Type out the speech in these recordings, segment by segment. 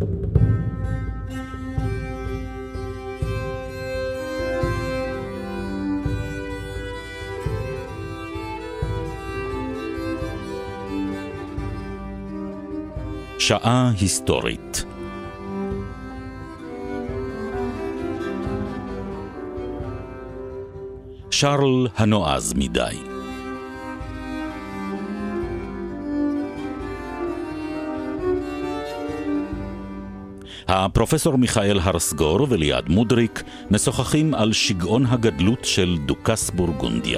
שעה היסטורית. שרל הנועז מדי. הפרופסור מיכאל הרסגור וליעד מודריק משוחחים על שגעון הגדלות של דוכס בורגונדיה.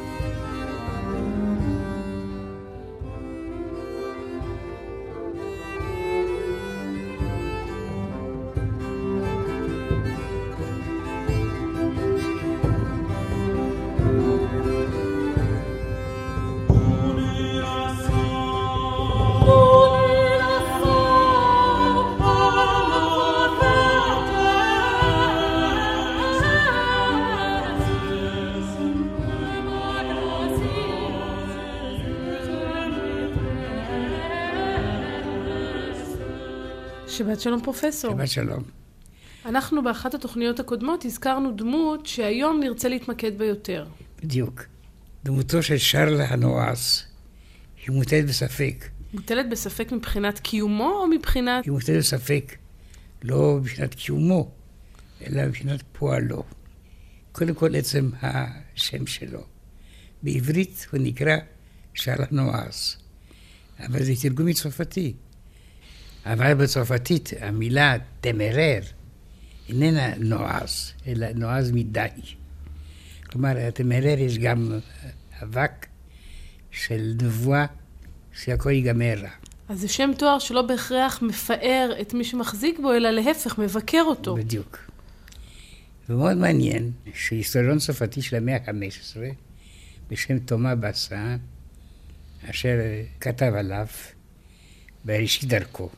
שבת שלום פרופסור. שבת שלום. אנחנו באחת התוכניות הקודמות הזכרנו דמות שהיום נרצה להתמקד בה יותר. בדיוק. דמותו של שרל הנועז היא מוטלת בספק. מוטלת בספק מבחינת קיומו או מבחינת... היא מוטלת בספק לא מבחינת קיומו, אלא מבחינת פועלו. קודם כל עצם השם שלו. בעברית הוא נקרא שרל הנועז, אבל זה תרגום מצרפתי. אבל בצרפתית המילה תמרר איננה נועז, אלא נועז מדי. כלומר, תמרר יש גם אבק של נבואה שהכל ייגמר רע. אז זה שם תואר שלא בהכרח מפאר את מי שמחזיק בו, אלא להפך, מבקר אותו. בדיוק. ומאוד מעניין שהיסטוריון צרפתי של המאה ה-15, בשם תומא בסן, אשר כתב עליו בראשית דרכו,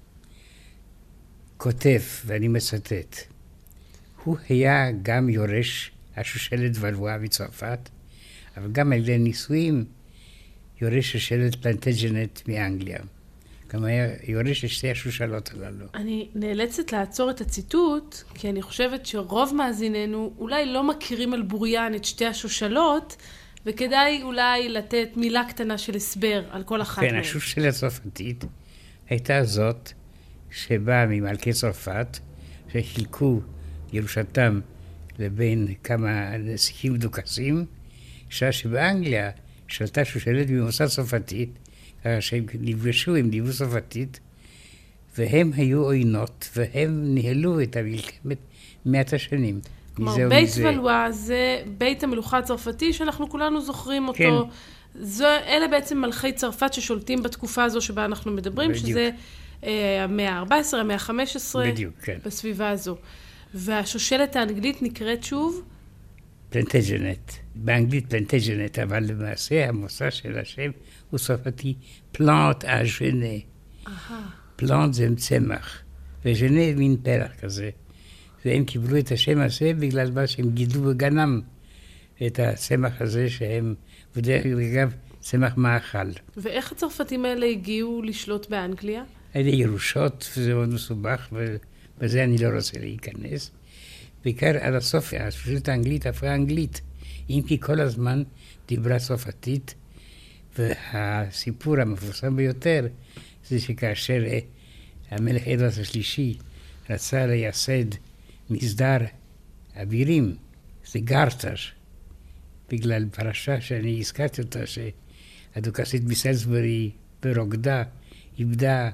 כותב, ואני מצטט, הוא היה גם יורש השושלת ולואה מצרפת, אבל גם על ידי נישואים יורש השושלת פלנטג'נט מאנגליה. כלומר, היה יורש לשתי השושלות הללו. אני נאלצת לעצור את הציטוט, כי אני חושבת שרוב מאזיננו אולי לא מכירים על בוריין את שתי השושלות, וכדאי אולי לתת מילה קטנה של הסבר על כל אחת כן, מהם. השושלת הצרפתית הייתה זאת שבאה ממלכי צרפת, שחילקו ירושתם לבין כמה נסיכים דוכסים, שבאנגליה שלטה שושלת ממוצא צרפתית, שהם נפגשו עם דיבור צרפתית, והם היו עוינות, והם ניהלו את המלחמת 100 השנים. כלומר, בית ולואה זה בית המלוכה הצרפתי, שאנחנו כולנו זוכרים אותו. כן. אלה בעצם מלכי צרפת ששולטים בתקופה הזו שבה אנחנו מדברים, בדיוק. שזה המאה ה-14, המאה ה-15, בדיוק, כן. בסביבה הזו. והשושלת האנגלית נקראת שוב? פלנטג'נט. באנגלית פלנטג'נט, אבל למעשה המושא של השם הוא צרפתי פלנט הז'נה. פלנט זה צמח, וז'נה מין פרח כזה. והם קיבלו את השם הזה בגלל מה שהם גידלו בגנם את הצמח הזה שהם, ודרך אגב, צמח מאכל. ואיך הצרפתים האלה הגיעו לשלוט באנגליה? אלה ירושות, וזה מאוד מסובך, ובזה אני לא רוצה להיכנס. בעיקר עד הסוף, השושלת האנגלית הפכה אנגלית, אם כי כל הזמן דיברה צרפתית, והסיפור המפורסם ביותר זה שכאשר המלך אדוארד השלישי רצה לייסד מסדר אבירים, זה גרטר, בגלל פרשה שאני הזכרתי אותה, שהדוכסית מסלזבורי ברוקדה איבדה,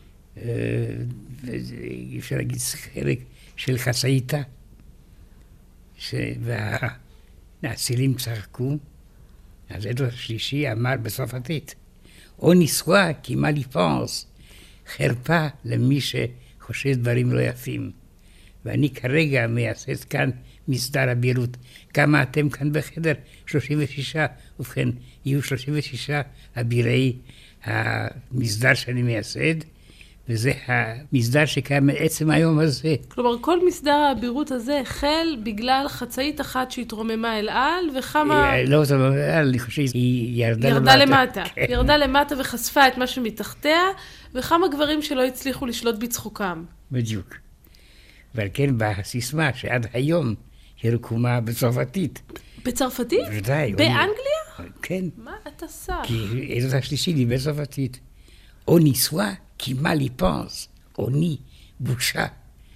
אפשר להגיד חלק של חצאיתה, והנאצילים צחקו, אז אדוארד השלישי אמר בצרפתית, או ניסואה כי מה ליפנס, חרפה למי שחושב דברים לא יפים. ואני כרגע מייסד כאן מסדר אבירות. כמה אתם כאן בחדר? 36. ובכן, יהיו 36 אבירי המסדר שאני מייסד, וזה המסדר שקיים מעצם היום הזה. כלומר, כל מסדר האבירות הזה החל בגלל חצאית אחת שהתרוממה אל על, וכמה... לא, אני חושב שהיא ירדה למטה. כן. ירדה למטה וחשפה את מה שמתחתיה, וכמה גברים שלא הצליחו לשלוט בצחוקם. בדיוק. ועל כן בסיסמה שעד היום היא רקומה בצרפתית. בצרפתית? ודאי. באנגליה? כן. מה אתה סך? כי זאת השלישית היא בצרפתית. On y soit qui mal y pense. On y בושה.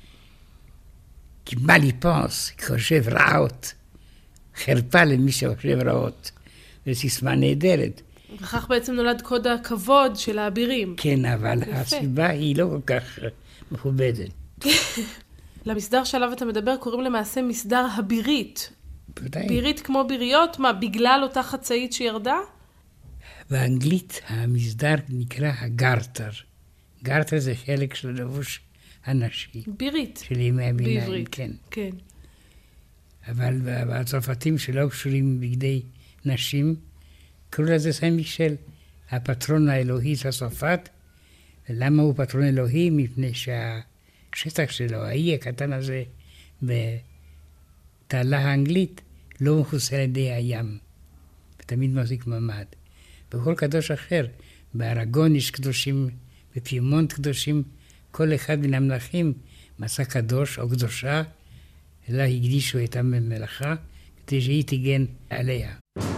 כי mal y pense, חושב רעות. חרפה למי שחושב רעות. זו סיסמה נהדרת. וכך בעצם נולד קוד הכבוד של האבירים. כן, אבל הסיבה היא לא כל כך מכובדת. למסדר שעליו אתה מדבר קוראים למעשה מסדר הבירית. בוודאי. בירית כמו ביריות, מה, בגלל אותה חצאית שירדה? באנגלית המסדר נקרא הגרטר. גרטר זה חלק של לבוש הנשי. בירית. של ימי הביניים, בעברית. כן. כן. אבל הצרפתים שלא קשורים בגדי נשים, קראו לזה סן מישל, הפטרון האלוהי של צרפת. למה הוא פטרון אלוהי? מפני שהשטח שלו, האי הקטן הזה בתעלה האנגלית, לא מכוסה על ידי הים. ותמיד מחזיק ממד. בכל קדוש אחר, בארגון יש קדושים, בפימונט קדושים, כל אחד מן המלכים מצא קדוש או קדושה, אלא הקדישו את המלאכה, כדי שהיא תגן עליה.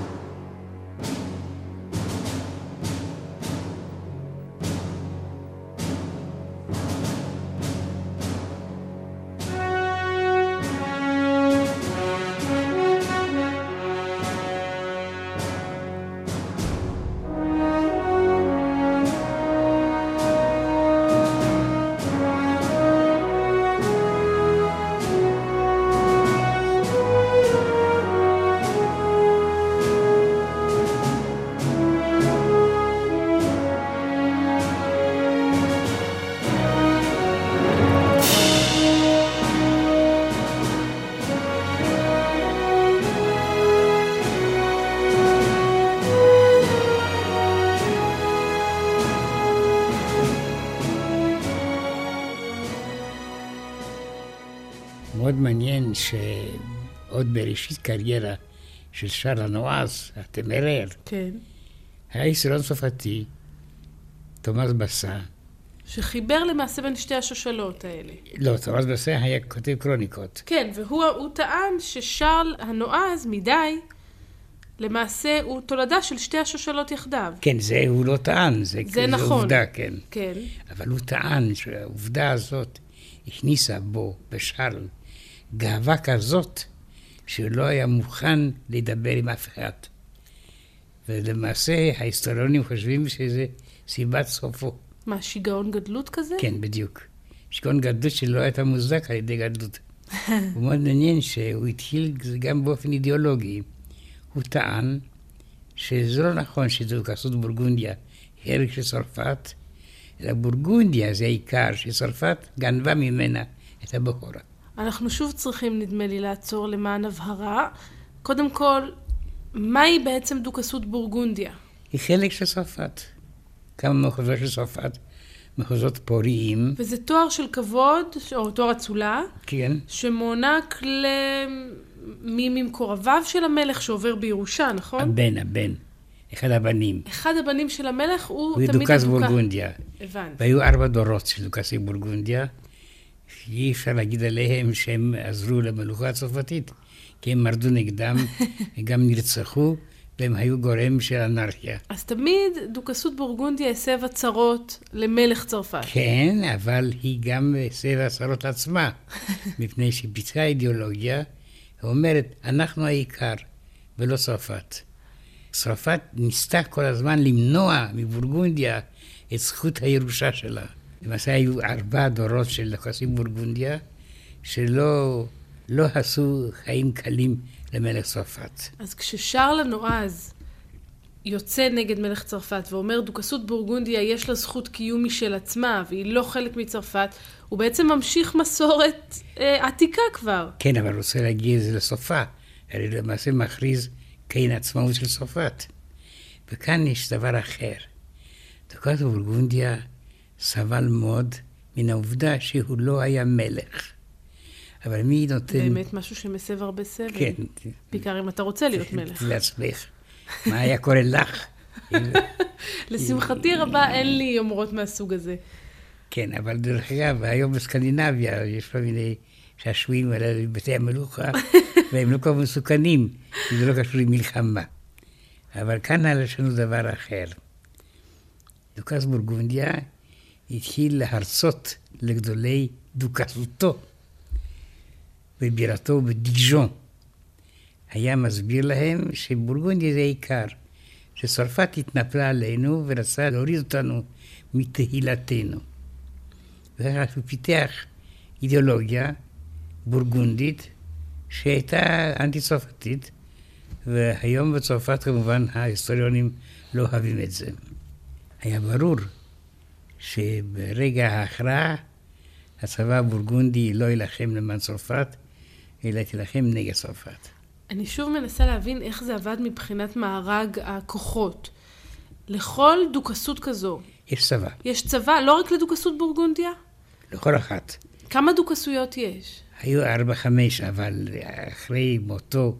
מאוד מעניין שעוד בראשית קריירה של שרל אנואז, הטמרר, כן. היה היסטוריון צרפתי, תומאס בסה. שחיבר למעשה בין שתי השושלות האלה. לא, תומאס בסה היה כותב קרוניקות. כן, והוא טען ששרל הנועז מדי, למעשה הוא תולדה של שתי השושלות יחדיו. כן, זה הוא לא טען, זה נכון. עובדה, כן. כן. אבל הוא טען שהעובדה הזאת הכניסה בו, בשרל, גאווה כזאת, שהוא לא היה מוכן לדבר עם אף אחד. ולמעשה ההיסטוריונים חושבים שזה סיבת סופו. מה, שיגעון גדלות כזה? כן, בדיוק. שיגעון גדלות שלא הייתה מוזדק על ידי גדלות. הוא מאוד מעניין שהוא התחיל גם באופן אידיאולוגי. הוא טען שזה לא נכון שדוכסות בורגונדיה היא ערך של צרפת, אלא בורגונדיה זה העיקר שצרפת גנבה ממנה את הבכורה. אנחנו שוב צריכים, נדמה לי, לעצור למען הבהרה. קודם כל, מהי בעצם דוכסות בורגונדיה? היא חלק של צרפת. כמה מחוזות של צרפת, מחוזות פוריים. וזה תואר של כבוד, או תואר אצולה, כן. שמוענק למי ממקורביו של המלך שעובר בירושה, נכון? הבן. אחד הבנים. אחד הבנים של המלך הוא תמיד דוכס בורגונדיה. הבנתי. והיו 4 דורות של דוכסי בורגונדיה. אי אפשר להגיד עליהם שהם עזרו למלוכה הצרפתית, כי הם מרדו נגדם, גם נרצחו, והם היו גורם של אנרכיה. אז תמיד דוכסות בורגונדיה הסב הצהרות למלך צרפת. כן, אבל היא גם הסב הצהרות לעצמה, מפני שפיתחה אידיאולוגיה, אומרת, אנחנו העיקר, ולא צרפת. צרפת ניסתה כל הזמן למנוע מבורגונדיה את זכות הירושה שלה. למעשה היו 4 דורות של דוכסים בורגונדיה, שלא עשו חיים קלים למלך צרפת. אז כששרל הנועז יוצא נגד מלך צרפת ואומר דוכסות בורגונדיה יש לה זכות קיום משל עצמה והיא לא חלק מצרפת, הוא בעצם ממשיך מסורת עתיקה כבר. כן, אבל רוצה להגיע את זה לסופה. הרי למעשה מכריז כאין עצמאות של צרפת. וכאן יש דבר אחר. דוכסות בורגונדיה סבל מאוד מן העובדה שהוא לא היה מלך. אבל מי נותן... באמת משהו שמסב הרבה סבל. כן. בעיקר אם אתה רוצה להיות מלך. לעצמך. מה היה קורה לך? לשמחתי רבה אין לי יומרות מהסוג הזה. כן, אבל דרך אגב, היום בסקנדינביה יש כל מיני שעשועים על בתי המלוכה, והם לא כל כך מסוכנים, כי זה לא קשור למלחמה. אבל כאן יש לנו דבר אחר. דוכס בורגונדיה התחיל להרצות לגדולי דוכסותו, בבירתו בדיג'ון. היה מסביר להם שבורגונדיה זה עיקר, שצרפת התנפלה עלינו ורצה להוריד אותנו מתהילתנו. וכך הוא פיתח אידיאולוגיה בורגונדית שהייתה אנטי-צרפתית, והיום בצרפת כמובן ההיסטוריונים לא אוהבים את זה. היה ברור שברגע ההכרעה הצבא הבורגונדי לא ילחם למען צרפת, אלא תילחם נגד צרפת. אני שוב מנסה להבין איך זה עבד מבחינת מארג הכוחות. לכל דוכסות כזו. יש צבא. יש צבא, לא רק לדוכסות בורגונדיה? לכל אחת. כמה דוכסויות יש? היו 4-5, אבל אחרי מותו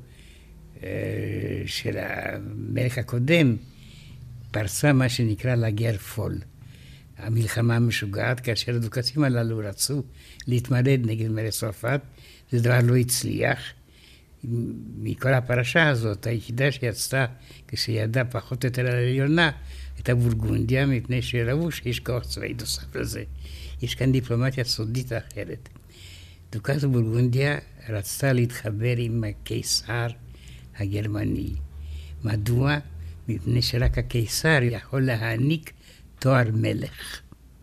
של המלך הקודם, פרצה מה שנקרא לגר פול. המלחמה המשוגעת, כאשר הדוכסים הללו רצו להתמרד נגד מלך צרפת, זה דבר לא הצליח. מכל הפרשה הזאת, היחידה שיצאה כשידעה פחות או יותר על העליונה, הייתה בורגונדיה, מפני שראו שיש כוח צבאי נוסף לזה. יש כאן דיפלומטיה סודית אחרת. דוכס בורגונדיה רצתה להתחבר עם הקיסר הגרמני. מדוע? מפני שרק הקיסר יכול להעניק תואר מלך.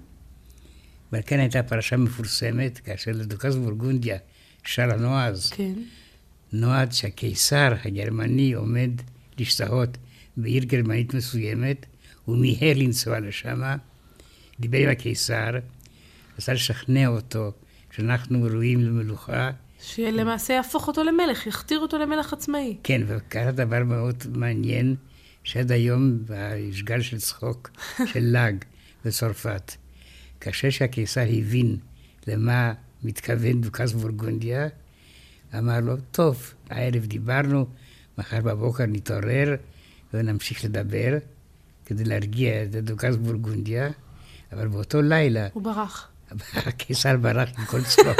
אבל כאן הייתה פרשה מפורסמת, כאשר לדוכס בורגונדיה שר הנועז. כן. נועד שהקיסר הגרמני עומד להשתהות בעיר גרמנית מסוימת, הוא מיהר לנסוע לשם, דיבר עם הקיסר, רצה לשכנע אותו שאנחנו ראויים למלוכה. שלמעשה יהפוך אותו למלך, יכתיר אותו למלך עצמאי. כן, וקרה דבר מאוד מעניין, שעד היום יש גל של צחוק של לג בצרפת. כאשר שהקיסר הבין למה מתכוון דוכס בורגונדיה, אמר לו, טוב, הערב דיברנו, מחר בבוקר נתעורר ונמשיך לדבר, כדי להרגיע את דוכס בורגונדיה, אבל באותו לילה... הוא ברח. הקיסר ברח עם כל צחוק.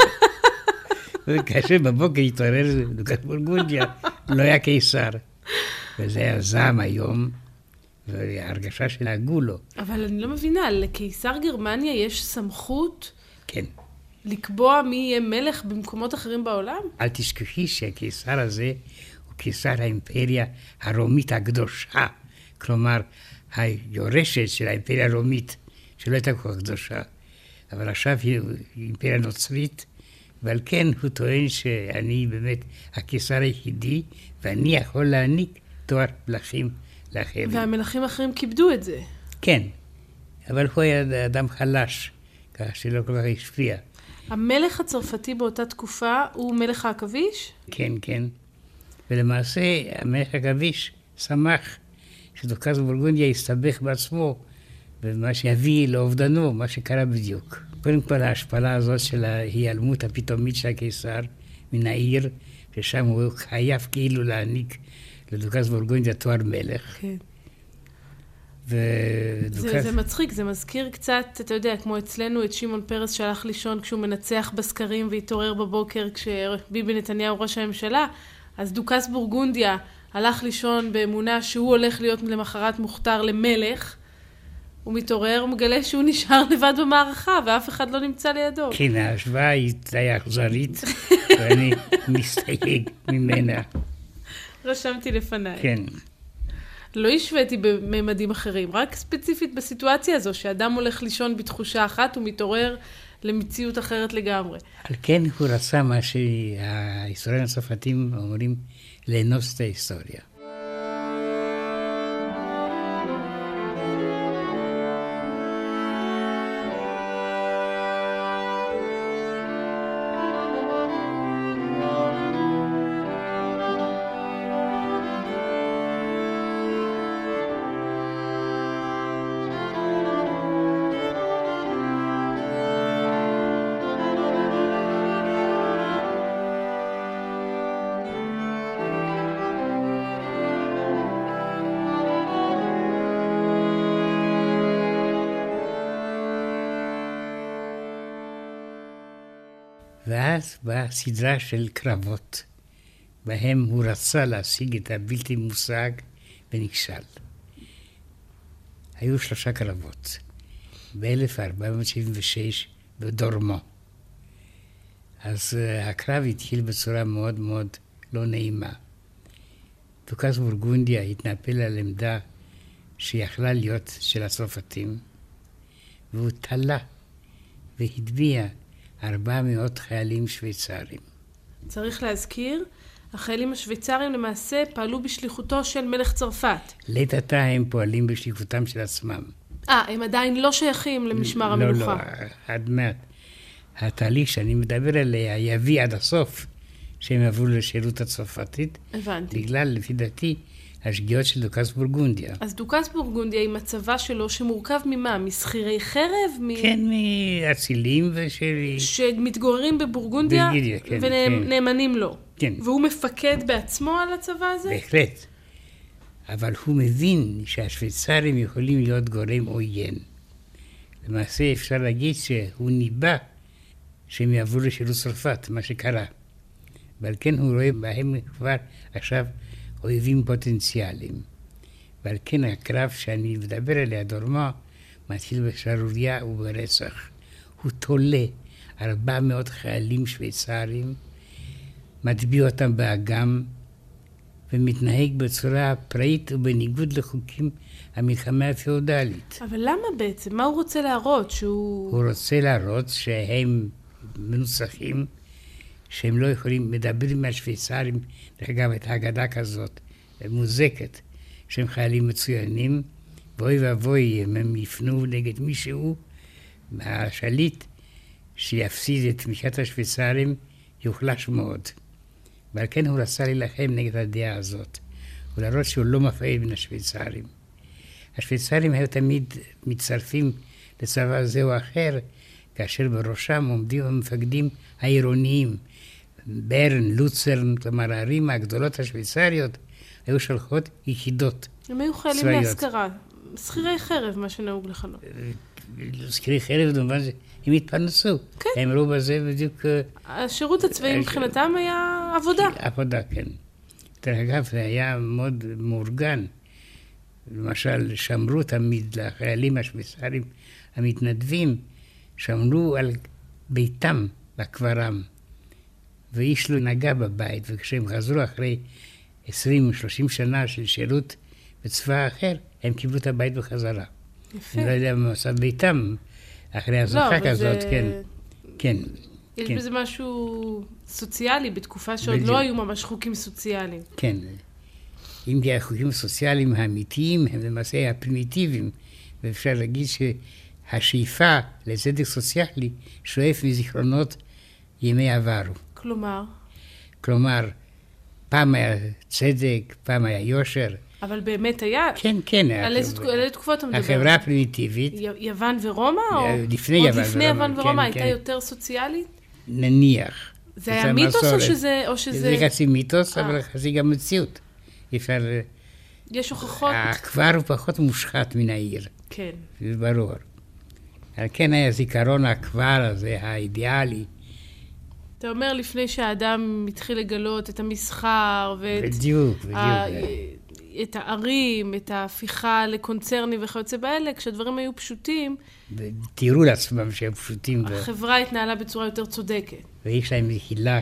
וכאשר בבוקר התעורר דוכס בורגונדיה, לא היה קיסר. וזה היה זעם היום, וההרגשה שנהגו לו. אבל אני לא מבינה, לקיסר גרמניה יש סמכות... כן. לקבוע מי יהיה מלך במקומות אחרים בעולם? אל תשכחי שהקיסר הזה הוא קיסר האימפריה הרומית הקדושה. כלומר, היורשת של האימפריה הרומית, שלא הייתה כל כך קדושה. אבל עכשיו היא אימפריה נוצרית, ועל כן הוא טוען שאני באמת הקיסר היחידי, ואני יכול להעניק תואר מלכים לאחרים. והמלכים האחרים כיבדו את זה. כן, אבל הוא היה אדם חלש, כך שלא כל כך השפיע. המלך הצרפתי באותה תקופה הוא מלך העכביש? כן, כן. ולמעשה המלך העכביש שמח שדוכס בורגונדיה הסתבך בעצמו, ומה שיביא לאובדנו, מה שקרה בדיוק. קודם כל ההשפלה הזאת של ההיעלמות הפתאומית של הקיסר מן העיר, ששם הוא חייב כאילו להעניק לדוכס בורגונדיה תואר מלך. כן. ודוכס... זה מצחיק, זה מזכיר קצת, אתה יודע, כמו אצלנו את שמעון פרס שהלך לישון כשהוא מנצח בסקרים והתעורר בבוקר כשביבי נתניהו ראש הממשלה, אז דוכס בורגונדיה הלך לישון באמונה שהוא הולך להיות למחרת מוכתר למלך, הוא מתעורר, הוא מגלה שהוא נשאר לבד במערכה ואף אחד לא נמצא לידו. כן, ההשוואה הייתה אכזרית ואני מסתייג ממנה. רשמתי לפניי. כן. לא השוויתי בממדים אחרים, רק ספציפית בסיטואציה הזו, שאדם הולך לישון בתחושה אחת ומתעורר למציאות אחרת לגמרי. על כן הוא רצה מה שההיסטוריונים הצרפתיים אומרים, לאנוס את ההיסטוריה. ואז באה סדרה של קרבות, בהם הוא רצה להשיג את הבלתי מושג ונכשל. היו 3 קרבות, ב-1476 בדורמו. אז הקרב התחיל בצורה מאוד מאוד לא נעימה. דוכס בורגונדיה התנפל על עמדה שיכלה להיות של הצרפתים, והוא תלה והטביע 400 חיילים שוויצרים. צריך להזכיר, החיילים השוויצרים למעשה פעלו בשליחותו של מלך צרפת. לעת עתה הם פועלים בשליחותם של עצמם. הם עדיין לא שייכים למשמר המלוכה. לא, עד מעט. התהליך שאני מדבר עליה יביא עד הסוף שהם עברו לשירות הצרפתית. הבנתי. בגלל, לפי דעתי, השגיאות של דוכס בורגונדיה. אז דוכס בורגונדיה עם הצבא שלו שמורכב ממה? משכירי חרב? כן, מאצילים שמתגוררים בבורגונדיה כן, ונאמנים לו. כן. והוא מפקד בעצמו על הצבא הזה? בהחלט. אבל הוא מבין שהשוויצרים יכולים להיות גורם עוין. למעשה אפשר להגיד שהוא ניבא שהם יעברו לשירות צרפת, מה שקרה. ועל כן הוא רואה בהם כבר עכשיו אויבים פוטנציאליים. ועל כן הקרב שאני מדבר עליה, דורמו, מתחיל בשערוריה וברצח. הוא תולה 400 חיילים שוויצרים, מטביע אותם באגם, ומתנהג בצורה פראית ובניגוד לחוקים המלחמה הפיאודלית. אבל למה בעצם? מה הוא רוצה להראות? הוא רוצה להראות שהם מנוצחים, שהם לא יכולים, מדברים מהשוויצרים, דרך אגב, את האגדה כזאת, מוזקת, שהם חיילים מצוינים, ואוי ואבוי, הם יפנו נגד מישהו, מהשליט, שיפסיד את תמיכת השוויצרים, יוחלש מאוד. ועל כן הוא רצה להילחם נגד הדעה הזאת, ולהראות שהוא לא מפעיל בין השוויצרים. השוויצרים היו תמיד מצטרפים לצבא זה או אחר, כאשר בראשם עומדים המפקדים העירוניים. ברן, לוצרן, כלומר הערים הגדולות השוויצריות, היו שלחות יחידות צבאיות. הם היו חיילים להשכרה, שכירי חרב, מה שנהוג לכנות. שכירי חרב, במובן זה, הם התפרנסו. כן. הם ראו בזה בדיוק... השירות הצבאי מבחינתם היה עבודה. עבודה, כן. דרך אגב, זה היה מאוד מאורגן. למשל, שמרו תמיד לחיילים השוויצרים המתנדבים, שמרו על ביתם בקברם, ואיש לא נגע בבית, וכשהם חזרו אחרי 20-30 שנה של שירות בצבא אחר, הם קיבלו את הבית בחזרה. יפה. אני לא יודע מה עושה ביתם אחרי הזוכה כזאת, כן. כן. יש בזה משהו סוציאלי, בתקופה שעוד לא היו ממש חוקים סוציאליים. כן. אם כי החוקים הסוציאליים האמיתיים הם למעשה הפרימיטיביים, ואפשר להגיד שהשאיפה לצדק סוציאלי שואף מזיכרונות ימי עברו. כלומר? כלומר, פעם היה צדק, פעם היה יושר. אבל באמת היה? כן, כן. על איזה תקופות אתה מדבר? החברה הפרימיטיבית. יוון ורומא? לפני יוון ורומא. עוד לפני יוון ורומא הייתה יותר סוציאלית? נניח. זה היה מיתוס או שזה... זה חצי מיתוס, אבל חצי גם מציאות. אפשר... יש הוכחות? הכפר הוא פחות מושחת מן העיר. כן. זה ברור. אבל כן היה זיכרון הכפר הזה, האידיאלי. אתה אומר לפני שהאדם מתחיל לגלות את המסחר ואת... בדיוק. את הערים, את ההפיכה לקונצרנים וכיוצא באלה, כשהדברים היו פשוטים... תראו לעצמם שהם פשוטים. החברה התנהלה בצורה יותר צודקת. ויש להם מחילה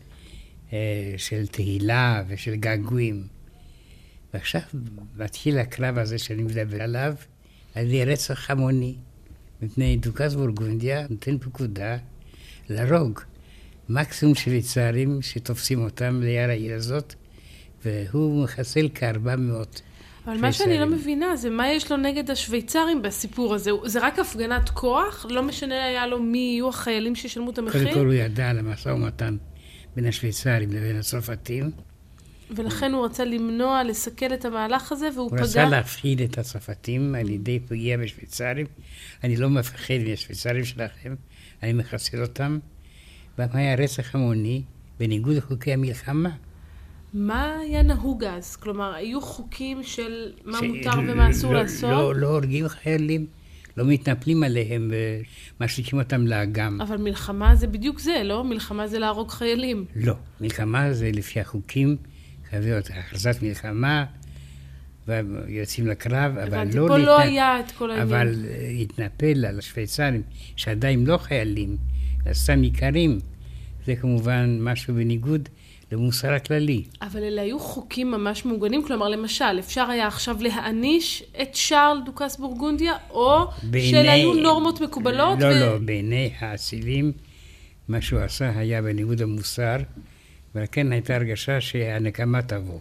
של תהילה ושל געגועים. ועכשיו מתחיל הקרב הזה שאני מדבר עליו, על ידי רצח המוני. מפני דוכס בורגונדיה נותן פקודה להרוג מקסימום שוויצרים שתופסים אותם ליד העיר הזאת, והוא מחסל כ-400. אבל מה שאני לא מבינה זה מה יש לו נגד השוויצרים בסיפור הזה. זה רק הפגנת כוח? לא משנה היה לו מי יהיו החיילים שישלמו את המחיר? קודם כל הוא ידע על המשא ומתן בין השוויצרים לבין הצרפתים. ולכן הוא רצה למנוע, לסכל את המהלך הזה, והוא פגע... הוא רצה להפחיד את הצרפתים על ידי פגיעה בשוויצרים. אני לא מפחד מהשוויצרים שלכם, אני מחסל אותם. ומה היה רצח המוני בניגוד לחוקי המלחמה? מה היה נהוג אז? כלומר, היו חוקים של מה מותר ומה אסור לעשות? לא הורגים חיילים, לא מתנפלים עליהם ומשליקים אותם לאגם. אבל מלחמה זה בדיוק זה, לא? מלחמה זה להרוג חיילים. לא, מלחמה זה לפי החוקים, חייבת הכרזת מלחמה, ויוצאים לקרב, אבל לא... פה לא היה את כל העניין. אבל התנפל על השוויצרים, שעדיין לא חיילים, סתם עיקרים, זה כמובן משהו בניגוד למוסר הכללי. אבל אלה היו חוקים ממש מעוגנים, כלומר, למשל, אפשר היה עכשיו להעניש את שרל דוכס בורגונדיה, או שאלה היו נורמות מקובלות? לא, בעיני האצילים, מה שהוא עשה היה בניגוד המוסר, ולכן הייתה הרגשה שהנקמה תבוא.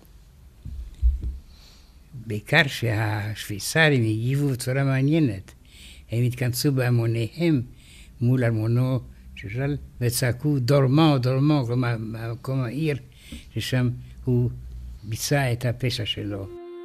בעיקר שהשוויצרים הגיבו בצורה מעניינת. הם התכנסו בהמוניהם מול ארמונו של שרל, וצעקו דורמו, כלומר, מקום העיר, ששם הוא ביצע את הפשע שלו.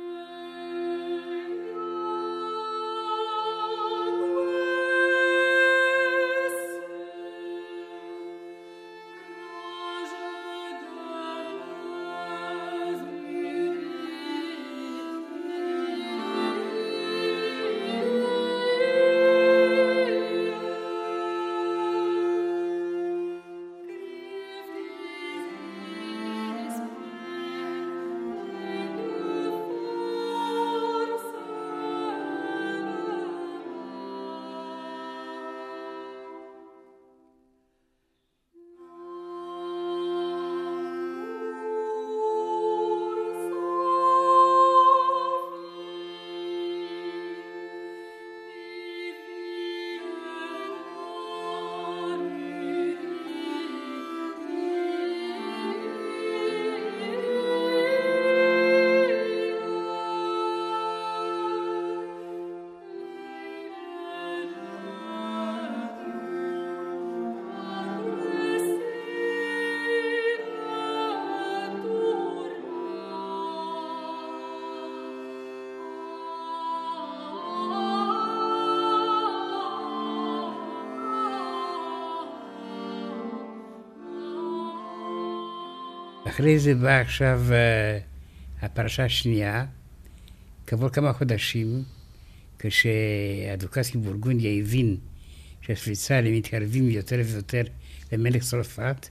אחרי זה באה עכשיו הפרשה השנייה, כעבור כמה חודשים, כשהדוכס מבורגונדיה הבין שהשוויצרים מתקרבים יותר ויותר למלך צרפת,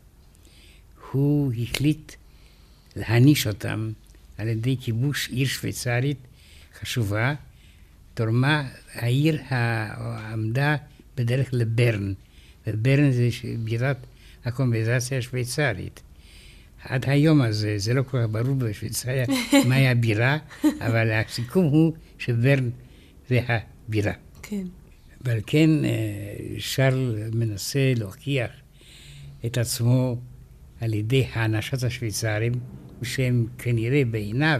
הוא החליט להעניש אותם על ידי כיבוש עיר שוויצרית חשובה. תורמה, העיר עמדה בדרך לברן, וברן זה בירת הקומפנזציה השוויצרית. עד היום הזה, זה לא כל כך ברור בשוויצריה מהי הבירה, אבל הסיכום הוא שברן זה הבירה. כן. ועל כן שרל מנסה להוכיח את עצמו על ידי הענשת השוויצרים, שהם כנראה בעיניו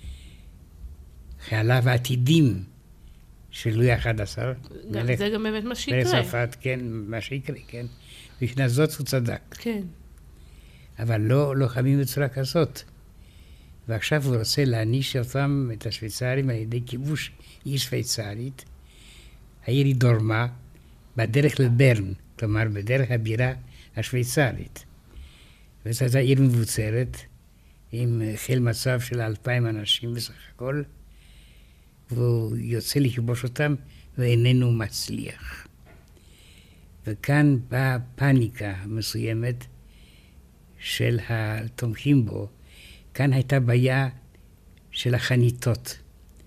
חייליו העתידים של לואי ה-11. זה גם באמת מה שיקרה. בצרפת, כן, מה שיקרה, כן. בשנה זאת הוא צדק. כן. אבל לא לוחמים בצורה כזאת. ועכשיו הוא רוצה להעניש אותם, את השוויצרים, על ידי כיבוש עיר שוויצרית. העיר היא דורמה, בדרך לברן, כלומר בדרך הבירה השוויצרית. וזו הייתה עיר מבוצרת, עם חיל מצב של 2,000 אנשים בסך הכל, והוא יוצא לכיבוש אותם, ואיננו מצליח. וכאן באה פאניקה מסוימת, של התומכים בו. כאן הייתה בעיה של החניתות.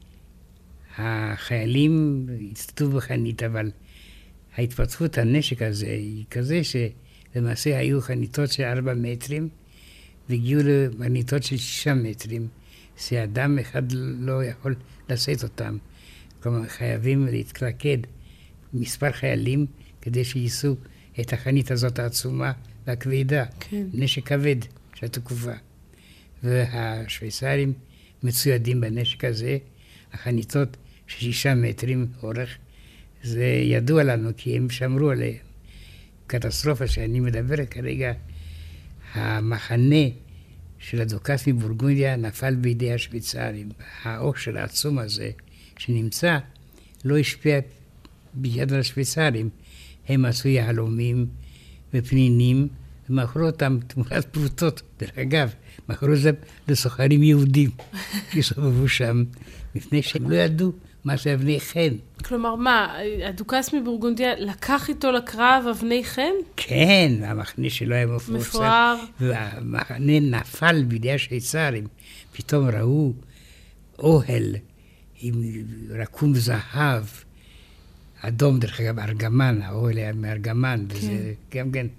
החיילים הצטטו בחנית, אבל ההתפתחות הנשק הזה היא כזה שלמעשה היו חניתות של 4 מטרים, והגיעו לחניתות של 6 מטרים, שאדם אחד לא יכול לשאת אותם. כלומר, חייבים להתקלקד מספר חיילים כדי שייסעו את החנית הזאת העצומה והכבדה, כן. נשק כבד של התקופה. והשוויצרים מצוידים בנשק הזה, החניתות של 6 מטרים אורך, זה ידוע לנו כי הם שמרו עליהם. קטסטרופה שאני מדבר כרגע, המחנה של הדוכס מבורגונדיה נפל בידי השוויצרים. העושר העצום הזה שנמצא לא השפיע ביד השוויצרים. הם עשו יהלומים ופנינים, ומכרו אותם תמורת פרוטות. דרך אגב, מכרו זה לסוחרים יהודים שסובבו שם, מפני שהם לא ידעו מה זה אבני חן. כלומר, מה, הדוכס מבורגונדיה לקח איתו לקרב אבני חן? כן, המחנה שלו היה מפואר. והמחנה נפל בידי השוויצרים. פתאום ראו אוהל עם רקום זהב, אדום, דרך אגב, ארגמן, האוהל היה מארגמן, כן. וזה גם כן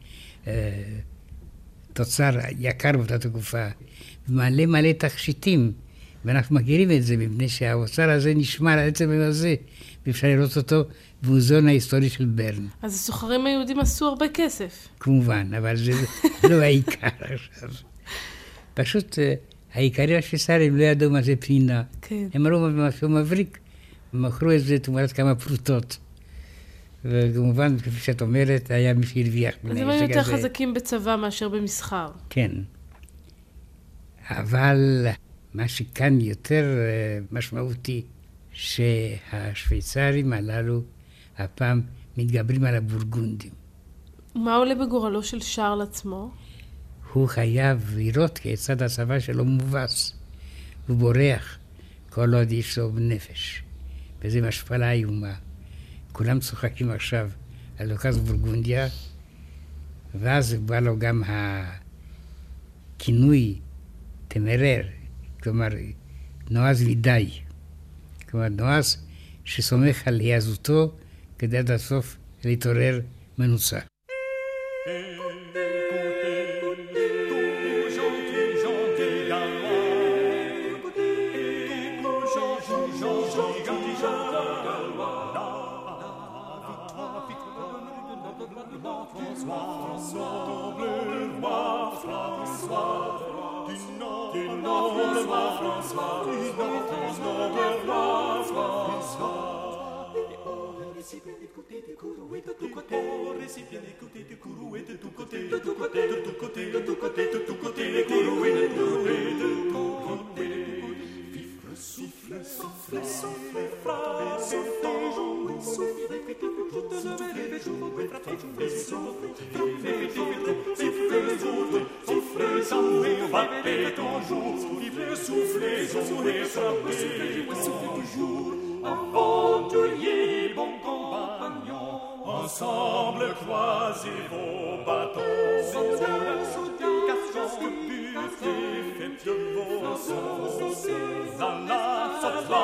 תוצר יקר באותה תקופה. מלא תכשיטים, ואנחנו מכירים את זה, מפני שהאוצר הזה נשמר על עצם הזה, ואפשר לראות אותו במוזיאון ההיסטורי של ברן. אז הסוחרים היהודים עשו הרבה כסף. כמובן, אבל זה לא העיקר עכשיו. פשוט העיקרים השוויצרים לא ידעו מה זה פנינה. כן. הם ראו משהו מבריק, ומכרו את זה תמורת כמה פרוטות. וכמובן, כפי שאת אומרת, היה מי שהרוויח. אז הם היו יותר חזקים בצבא מאשר במסחר. כן. אבל מה שכאן יותר משמעותי, שהשוויצרים הללו הפעם מתגברים על הבורגונדים. מה עולה בגורלו של שרל עצמו? הוא חייב לראות כיצד הצבא שלו מובס. הוא בורח כל עוד יש לו נפש. וזה משפלה איומה. כולם צוחקים עכשיו על דוכס בורגונדיה, ואז בא לו גם הכינוי תמרר, כלומר נועז וידי. כלומר נועז שסומך על העזותו כדי עד הסוף להתעורר מנוצה. Aventuriers, bons compagnons, ensemble croisez vos bâtons. Casque but et faites vos sons. Zala, sopla,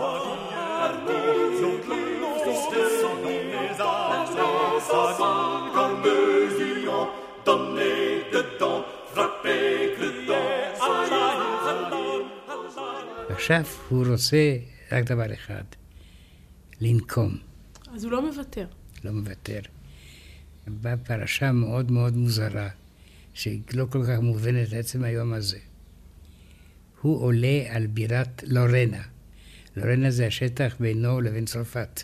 dans les arbres, comme lions, donnez dedans, frappez dedans. עכשיו הוא רוצה רק דבר אחד, לנקום. אז הוא לא מוותר. לא מוותר. באה פרשה מאוד מאוד מוזרה, שלא כל כך מובנת לעצם היום הזה. הוא עולה על בירת לורנה. לורנה זה השטח בינו לבין צרפת.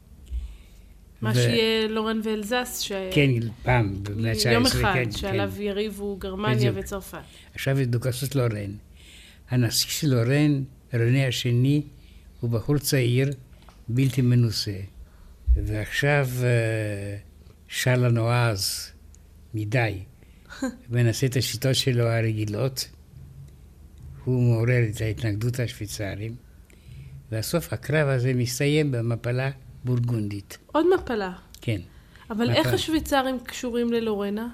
מה שיהיה לורן ואלזס, כן, פעם, במאה ה-19. יום אחד, שעליו יריבו גרמניה וצרפת. עכשיו את דוכסות לורן. הנשיא של לורן, רנה השני, הוא בחור צעיר, בלתי מנוסה. ועכשיו שרל הנועז מדי, מנסה את השיטות שלו הרגילות. הוא מעורר את ההתנגדות השוויצרים, והסוף הקרב הזה מסתיים במפלה בורגונדית. עוד מפלה? כן. אבל איך השוויצרים קשורים ללורנה?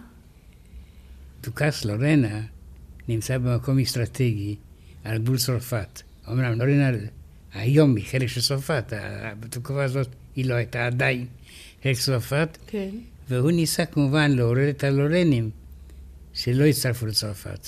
דוכס לורנה נמצא במקום אסטרטגי על גבול צרפת. אומנם לורנה היום היא חלק של צרפת, בתקופה הזאת היא לא הייתה עדיין חלק של צרפת, כן. והוא ניסה כמובן לעורר את הלורנים שלא הצטרפו לצרפת.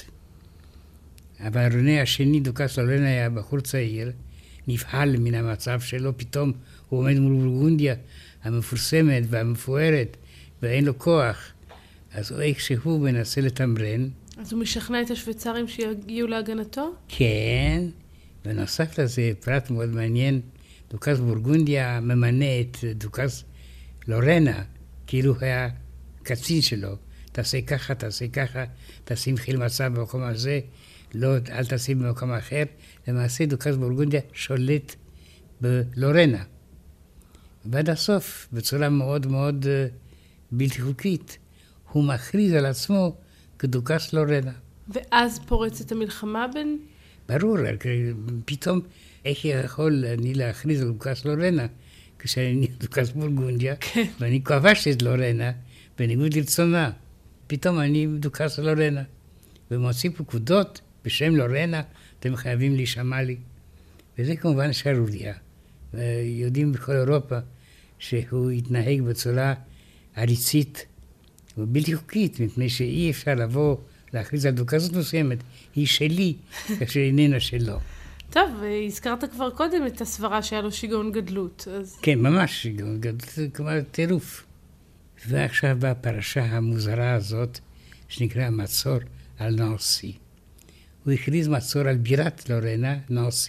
אבל רנה השני, דוכס לורנה, היה בחור צעיר, נבהל מן המצב שלו, פתאום הוא עומד מול בורגונדיה המפורסמת והמפוארת, ואין לו כוח. אז איכשהו מנסה לתמרן. אז הוא משכנע את השוויצרים שיגיעו להגנתו? כן, ונוסף לזה פרט מאוד מעניין, דוכס בורגונדיה ממנה את דוכס לורנה, כאילו היה קצין שלו. תעשה ככה, תעשה ככה, תשים חיל מצב במקום הזה, לא, אל תשים במקום אחר. למעשה דוכס בורגונדיה שולט בלורנה. ועד הסוף, בצורה מאוד מאוד בלתי חוקית, הוא מכריז על עצמו כדוכס לורנה. ואז פורצת המלחמה בין? ברור, פתאום איך יכול אני להכריז על דוכס לורנה כשאני דוכס בורגונדיה, ואני כבשתי את לורנה, בניגוד לרצונה. פתאום אני דוכס לורנה, ומוציא פקודות בשם לורנה, אתם חייבים להישמע לי. וזה כמובן שערוריה. יודעים בכל אירופה שהוא התנהג בצורה עריצית ובלתי חוקית, מפני שאי אפשר לבוא להכריז על דוכסות מסוימת, היא שלי, כאשר איננה שלו. טוב, הזכרת כבר קודם את הסברה שהיה לו שיגעון גדלות. אז... כן, ממש שיגעון גדלות, זה כלומר טירוף. ועכשיו באה הפרשה המוזרה הזאת, שנקרא מצור על נאנסי. הוא הכריז מצור על בירת לורנה, נאנסי.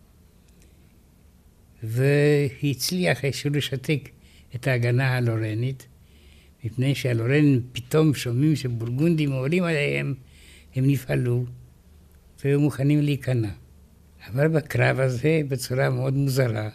והצליח איכשהו לשתק את ההגנה הלורנית, מפני שהלורנים פתאום שומעים שבורגונדים עולים עליהם, הם נפעלו והיו מוכנים להיכנע. אבל בקרב הזה, בצורה מאוד מוזרה,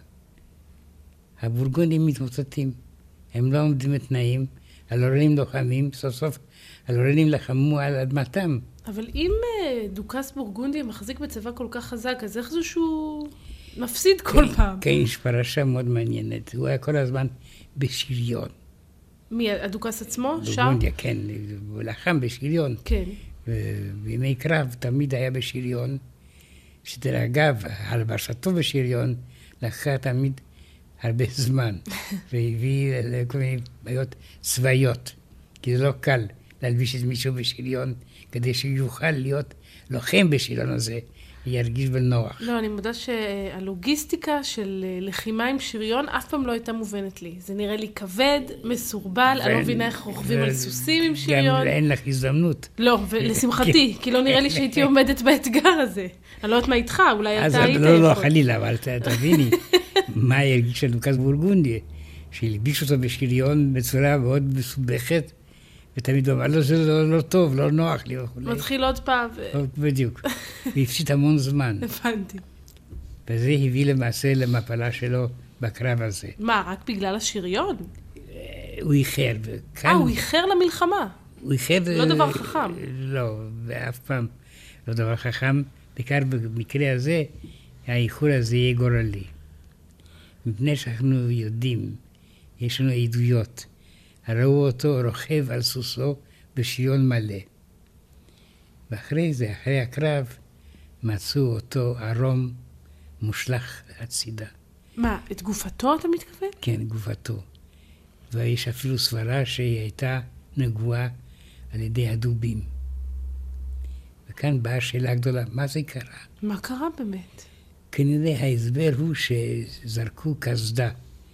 הבורגונדים מתמוטטים. הם לא עומדים בתנאים, הלורנים לוחמים, סוף סוף הלורנים לחמו על אדמתם. אבל אם דוכס בורגונדיה מחזיק בצבא כל כך חזק, אז איך זה שהוא מפסיד כל פעם? כן, יש פרשה מאוד מעניינת. הוא היה כל הזמן בשריון. מי, הדוכס עצמו? בורגונדיה, כן. הוא לחם בשריון. כן. בימי קרב תמיד היה בשריון, שדרך הלבשתו בשריון לקחה תמיד הרבה זמן, והביא לכל מיני בעיות צבאיות, כי זה לא קל להלביש את מישהו בשריון, כדי שיוכל להיות לוחם בשריון הזה, ירגיש בנוח. לא, אני מודה שהלוגיסטיקה של לחימה עם שריון אף פעם לא הייתה מובנת לי. זה נראה לי כבד, מסורבל, אני לא מבינה איך רוכבים על סוסים עם שריון. גם אין לך הזדמנות. לא, ולשמחתי, כי לא נראה לי שהייתי עומדת באתגר הזה. אני לא יודעת מה איתך, אולי אתה היית יכול. לא, חלילה, אבל תביני, מה ירגיש הדוכס בורגונדיה, שהלביש אותו בשריון בצורה מאוד מסובכת, ותמיד הוא אמר לו, זה לא טוב, לא נוח לי. מתחיל עוד פעם. בדיוק. והפסיד המון זמן. הבנתי. וזה הביא למעשה למפלה שלו בקרב הזה. מה, רק בגלל השריון? הוא איחר. הוא איחר למלחמה. הוא איחר... לא דבר חכם. לא, ואף פעם לא דבר חכם. בעיקר במקרה הזה, האיחור הזה יהיה גורלי. מפני שאנחנו יודעים, יש לנו עדויות, ראו אותו רוכב על סוסו בשריון מלא. ואחרי זה, אחרי הקרב, מצאו אותו ערום מושלך הצידה. מה, את גופתו אתה מתכוון? כן, גופתו. ויש אפילו סברה שהיא הייתה נגועה על ידי הדובים. וכאן באה השאלה הגדולה, מה זה קרה? מה קרה באמת? כנראה ההסבר הוא שזרקו קסדה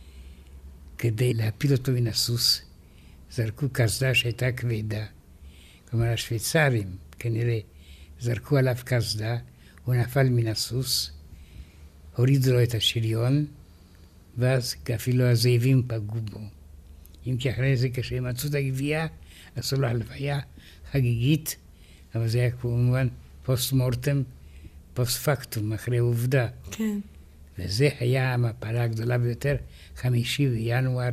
כדי להפיל אותו מן הסוס. זרקו קסדה שהייתה כבדה. כלומר, השוויצרים כנראה זרקו עליו קסדה, הוא נפל מן הסוס, הורידו לו את השריון, ואז אפילו הזאבים פגעו בו. אם כי אחרי זה, כשהם מצאו את הגבייה, עשו לו הלוויה חגיגית, אבל זה היה כמובן פוסט מורטם, פוסט פקטום, אחרי עובדה. כן. וזה היה המפלה הגדולה ביותר, 5 בינואר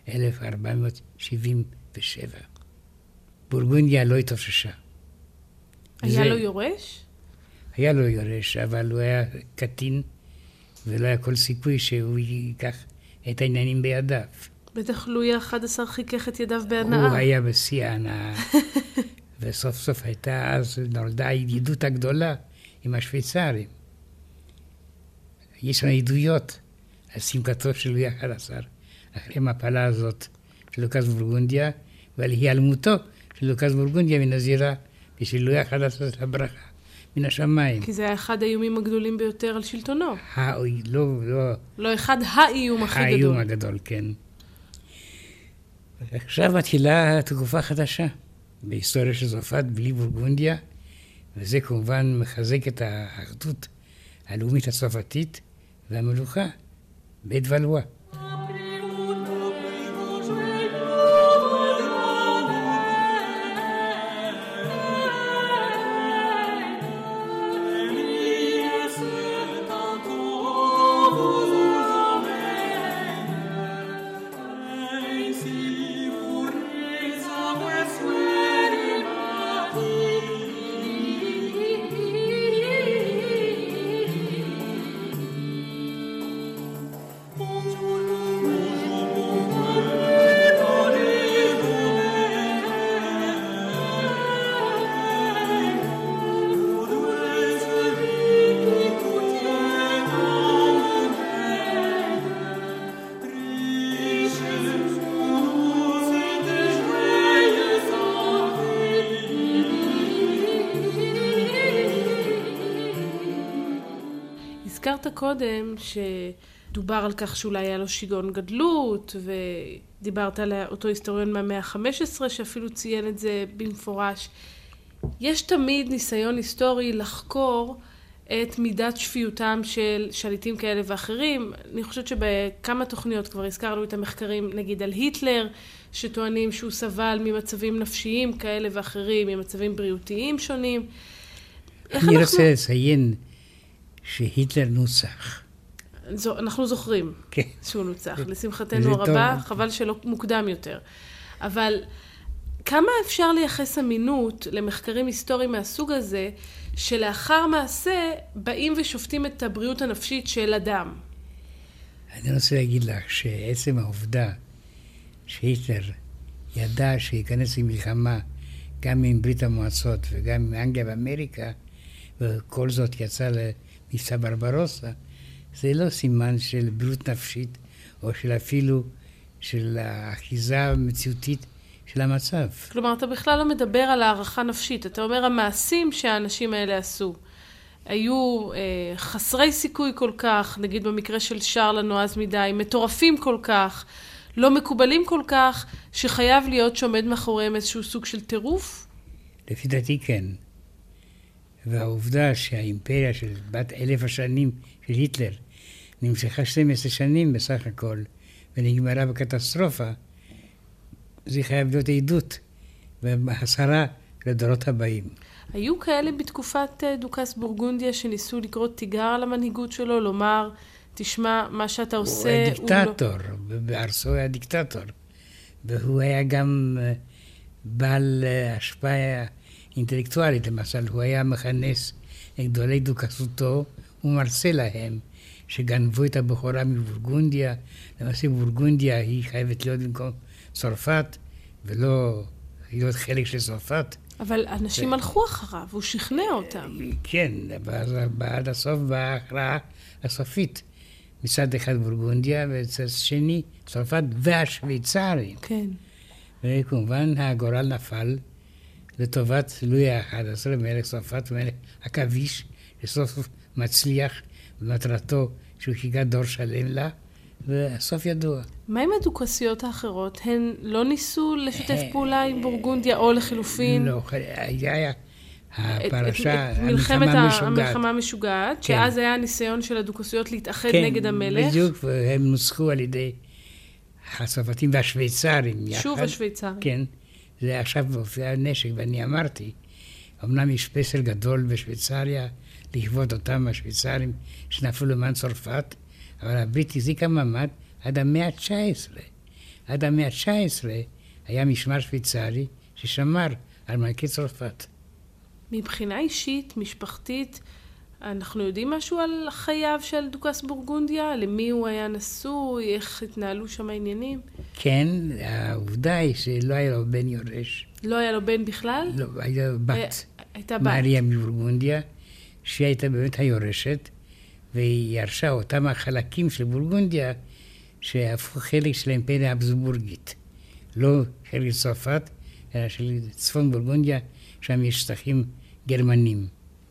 1477. בורגונדיה לא התאוששה. היה לו יורש? היה לו יורש, אבל הוא היה קטין, ולא היה כל סיכוי שהוא ייקח את העניינים בידיו. בטח לואי ה-11 חיכך את ידיו בהנאה. הוא היה בשיא ההנאה. וסוף סוף הייתה אז, נולדה הידידות הגדולה עם השוויצרים. יש לנו עדויות על שמחתו של לואי ה-11, אחרי המפלה הזאת של דוכס בורגונדיה, ועל היעלמותו של דוכס בורגונדיה מן הזירה, ושל לואי ה-11 הברכה מן השמיים. כי זה היה אחד האיומים הגדולים ביותר על שלטונו. לא אחד האיום הכי גדול. האיום הגדול, כן. עכשיו מתחילה תקופה חדשה בהיסטוריה של צרפת בלי בורגונדיה, וזה כמובן מחזק את האחדות הלאומית הצרפתית והמלוכה בית ולואה. Bonjour. קודם שדובר על כך שאולי היה לו שיגעון גדלות, ודיברת על אותו היסטוריון מהמאה ה-15 שאפילו ציין את זה במפורש. יש תמיד ניסיון היסטורי לחקור את מידת שפיותם של שליטים כאלה ואחרים. אני חושבת שבכמה תוכניות כבר הזכרנו את המחקרים, נגיד על היטלר, שטוענים שהוא סבל ממצבים נפשיים כאלה ואחרים, ממצבים בריאותיים שונים. אני רוצה לציין שהיטלר נוצח. אנחנו זוכרים כן. שהוא נוצח. לשמחתנו הרבה, חבל שלא מוקדם יותר. אבל כמה אפשר לייחס אמינות למחקרים היסטוריים מהסוג הזה, שלאחר מעשה באים ושופטים את הבריאות הנפשית של אדם? אני רוצה להגיד לך שעצם העובדה שהיטלר ידע שיכנס למלחמה גם עם ברית המועצות וגם עם אנגליה ואמריקה, וכל זאת יצא למבצע ברברוסה, זה לא סימן של בריאות נפשית, או של אפילו של האחיזה המציאותית של המצב. כלומר, אתה בכלל לא מדבר על הערכה נפשית. אתה אומר, המעשים שהאנשים האלה עשו היו חסרי סיכוי כל כך, נגיד במקרה של שרל הנועז מדי, מטורפים כל כך, לא מקובלים כל כך, שחייב להיות שעומד מאחוריהם איזשהו סוג של טירוף? לפי דעתי כן. והעובדה שהאימפריה של בת 1000 השנים של היטלר נמשכה 12 שנים בסך הכל, ונגמרה בקטסטרופה, זה חייב להיות עדות והסרה לדורות הבאים. היו כאלה בתקופת דוכס בורגונדיה שניסו לקרוא תיגר על המנהיגות שלו, לומר, תשמע, מה שאתה עושה... הוא היה דיקטטור, בארצו היה דיקטטור. והוא היה גם בעל השפעה אינטלקטואלית, למשל, הוא היה מכנס את גדולי דוכסותו, הוא מרצה להם, שגנבו את הבכורה מבורגונדיה. למעשה בורגונדיה היא חייבת להיות במקום צרפת, ולא להיות חלק של צרפת. אבל אנשים הלכו אחריו, הוא שכנע אותם. כן, בעד הסוף בהכרעה הסופית. מצד אחד בורגונדיה, ומצד שני צרפת והשוויצרים. כן. וכמובן הגורל נפל לטובת לואי ה-11, מלך צרפת ומלך עכביש, שסוף סוף מצליח במטרתו שהוא חיכה דור שלם לה, והסוף ידוע. מה עם הדוכסיות האחרות? הן לא ניסו לשתף פעולה עם בורגונדיה או לחילופין? לא, היה הפרשה, המלחמה המשוגעת, שאז היה הניסיון של הדוכסיות להתאחד נגד המלך. כן, בדיוק, והם נוסחו על ידי הצרפתים והשוויצרים. שוב השוויצרים. כן, זה עכשיו הופיע נשק, ואני אמרתי, אמנם יש פסל גדול בשוויצריה, לכבוד אותם השוויצרים שנפלו למען צרפת, אבל הברית הזיקה מעמד עד המאה ה-19. עד המאה ה-19 היה משמר שוויצרי ששמר על מלכי צרפת. מבחינה אישית, משפחתית, אנחנו יודעים משהו על חייו של דוכס בורגונדיה? למי הוא היה נשוי? איך התנהלו שם העניינים? כן, העובדה היא שלא היה לו בן יורש. לא היה לו בן בכלל? לא, הייתה בת. הייתה בת. מריה מבורגונדיה, שהיא הייתה באמת היורשת, והיא ירשה אותם החלקים של בורגונדיה, שהפכו חלק של האימפריה האבסבורגית. לא חלק צרפת, אלא של צפון בורגונדיה, שם יש שטחים גרמנים.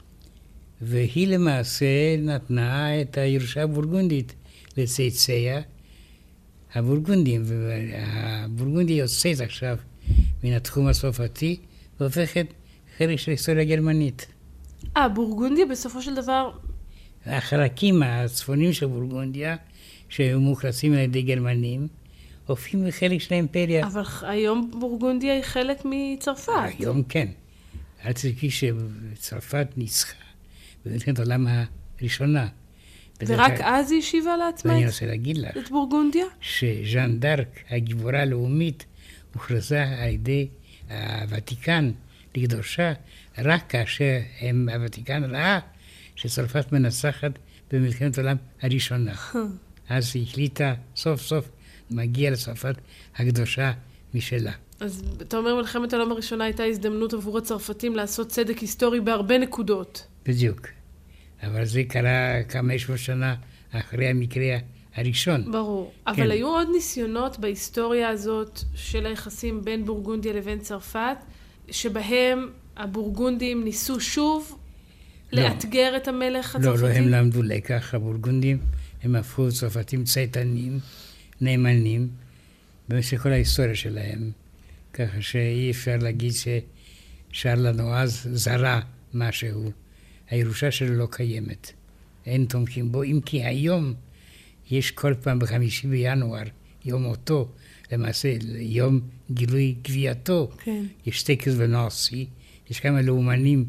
והיא למעשה נתנה את הירושה הבורגונדית לצאצאיה הבורגונדים, והבורגונדיה יוצאת עכשיו מן התחום הצרפתי, והופכת חלק של היסטוריה גרמנית. בורגונדיה בסופו של דבר... החלקים הצפונים של בורגונדיה, שהיו מוחלצים על ידי גרמנים, הופכים לחלק של האימפריה. אבל היום בורגונדיה היא חלק מצרפת. היום כן. אל תזכי שצרפת ניצחה במלחמת העולם הראשונה. ורק אז היא השיבה לעצמה? ואני רוצה להגיד לך. את בורגונדיה? שז'אן דארק, הגיבורה הלאומית, הוכרזה על ידי הוותיקן לקדושה, רק כאשר הוותיקן ראה שצרפת מנצחת במלחמת העולם הראשונה. אז היא החליטה סוף סוף מגיע לצרפת הקדושה משלה. אז אתה אומר, מלחמת העולם הראשונה הייתה הזדמנות עבור הצרפתים לעשות צדק היסטורי בהרבה נקודות. בדיוק. אבל זה קרה 500 שנה אחרי המקרה הראשון. ברור. כן. אבל היו עוד ניסיונות בהיסטוריה הזאת של היחסים בין בורגונדיה לבין צרפת, שבהם הבורגונדים ניסו שוב לאתגר את המלך הצרפתי? לא, הם למדו לקח, הבורגונדים, הם הפכו צרפתים צייתנים, נאמנים, במשך כל ההיסטוריה שלהם. ככה שאי אפשר להגיד ששארל לנועז זרה משהו. הירושה שלו לא קיימת. אין תומכים בו, אם כי היום יש כל פעם ב5 בינואר, יום מותו, למעשה יום גילוי גווייתו. כן. יש טקס בנורסי, יש כמה לאומנים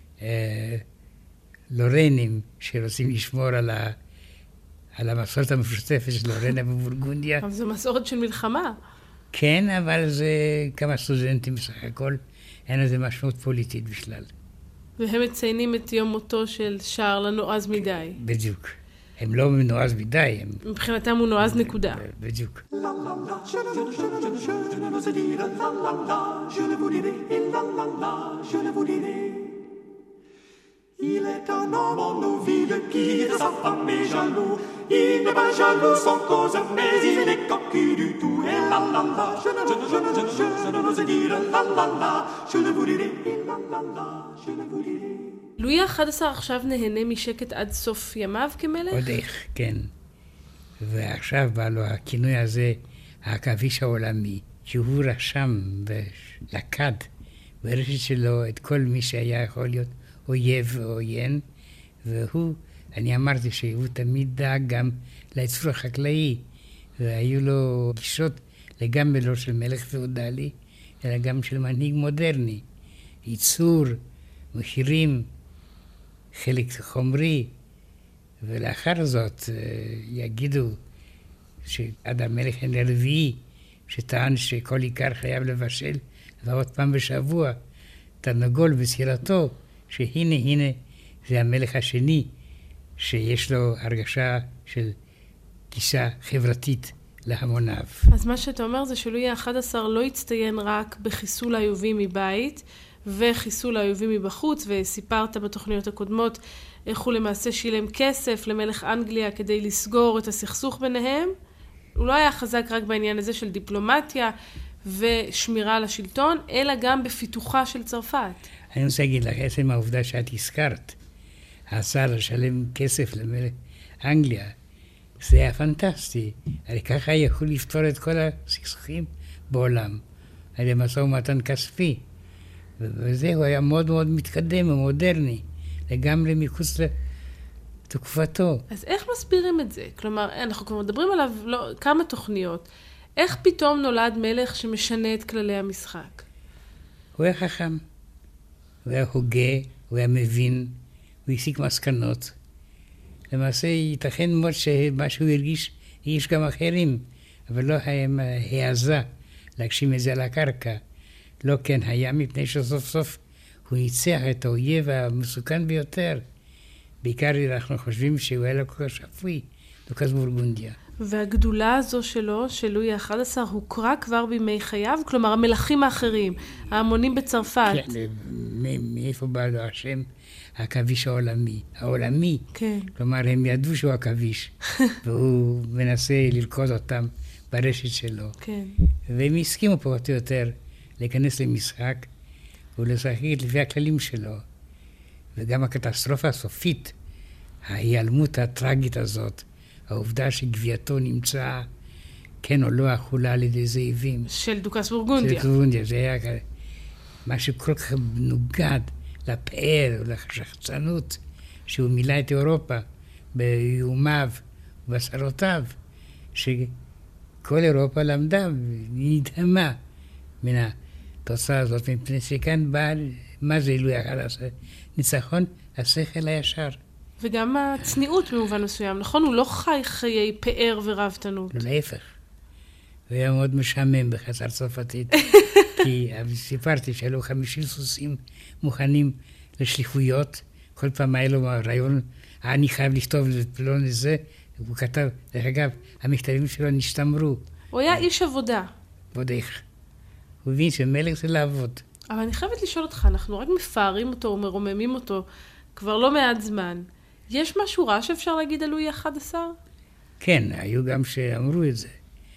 לורנים שרוצים לשמור על המסורת המשותפת של לורנה בבורגונדיה. אבל זו מסורת של מלחמה. כן, אבל זה כמה סטודנטים בסך הכל, אין לזה משמעות פוליטית בכלל. והם מציינים את יום מותו של שארל הנועז מדי. בדיוק. הם לא נועז מדי, הם... מבחינתם הוא נועז נקודה. בדיוק. Il est un homme en nos villes qui de sa femme est jaloux. Il n'est pas jaloux sans cause, mais il est cocu du tout. Et la la la, je ne n'ose dire la la la, je ne vous dirai, la la la, je ne vous dirai. לואי ה-11 עכשיו נהנה משקט עד סוף ימיו כמלך? עוד איך, כן. ועכשיו בא לו הכינוי הזה, העכביש העולמי, שהוא רשם ולכד ברשת שלו את כל מי שהיה יכול להיות אויב ועוין, והוא, אני אמרתי שהוא תמיד דאג גם לייצור החקלאי, והיו לו גישות לגמרי לא של מלך פאודלי, אלא גם של מנהיג מודרני. ייצור, מחירים, חלק חומרי, ולאחר זאת יגידו שעד המלך הנרי הרביעי, שטען שכל עיקר חייב לבשל, ועוד פעם בשבוע, תרנגול בסירתו, שהנה זה המלך השני, שיש לו הרגשה של גישה חברתית להמוניו. אז מה שאתה אומר זה שלואי ה-11 לא הצטיין רק בחיסול האיובים מבית, וחיסול האיובים מבחוץ, וסיפרת בתוכניות הקודמות איך הוא למעשה שילם כסף למלך אנגליה כדי לסגור את הסכסוך ביניהם. הוא לא היה חזק רק בעניין הזה של דיפלומטיה ושמירה על השלטון, אלא גם בפיתוחה של צרפת. אני רוצה להגיד לך, עצם העובדה שאת הזכרת, השר לשלם כסף למלך אנגליה, זה היה פנטסטי. הרי ככה יכול לפתור את כל הסכסוכים בעולם, על ידי משא ומתן כספי. וזה הוא היה מאוד מאוד מתקדם ומודרני, לגמרי מחוץ לתקופתו. אז איך מסבירים את זה? כלומר, אנחנו כבר מדברים עליו כמה תוכניות. איך פתאום נולד מלך שמשנה את כללי המשחק? הוא היה חכם, הוא היה הוגה, הוא היה מבין, הוא הסיק מסקנות. למעשה ייתכן מאוד שמה שהוא הרגיש גם אחרים, אבל לא היה העזה להגשים את זה על הקרקע. לא כן היה, מפני שסוף סוף הוא ניצח את האויב המסוכן ביותר. בעיקר אנחנו חושבים שהוא היה לא כל כך שפוי, דוכס בורגונדיה. והגדולה הזו שלו, של לואי ה-11, הוכרה כבר בימי חייו? כלומר, המלכים האחרים, ההמונים בצרפת. כן, מאיפה בא לו השם? העכביש העולמי. כן. כלומר, הם ידעו שהוא עכביש, והוא מנסה ללכוד אותם ברשת שלו. כן. והם הסכימו פחות או יותר להיכנס למשחק ולשחק לפי הכללים שלו. וגם הקטסטרופה הסופית, ההיעלמות הטרגית הזאת, העובדה שגווייתו נמצא, כן או לא, אכולה על ידי זאבים. של דוכס בורגונדיה. של בורגונדיה, זה היה משהו כל כך מנוגד לפאר ולשחצנות, שהוא מילא את אירופה באיומיו ובשרותיו, שכל אירופה למדה ונדהמה מן התוצאה הזאת, מפני שכאן בא, מה זה לואי ה-11? ניצחון השכל הישר. וגם הצניעות במובן מסוים, נכון? הוא לא חי חיי פאר ורבתנות. להפך. הוא היה מאוד משעמם בחצר צרפתית, כי סיפרתי שהיו 50 סוסים מוכנים לשליחויות, כל פעם היה לו רעיון, אני חייב לכתוב לפלון הזה, הוא כתב, דרך אגב, המכתבים שלו נשתמרו. הוא היה איש עבודה. ועוד איך. הוא הבין שמלך זה לעבוד. אבל אני חייבת לשאול אותך, אנחנו רק מפארים אותו ומרוממים אותו כבר לא מעט זמן. יש משהו רע שאפשר להגיד על לואי ה-11? כן, היו גם שאמרו את זה.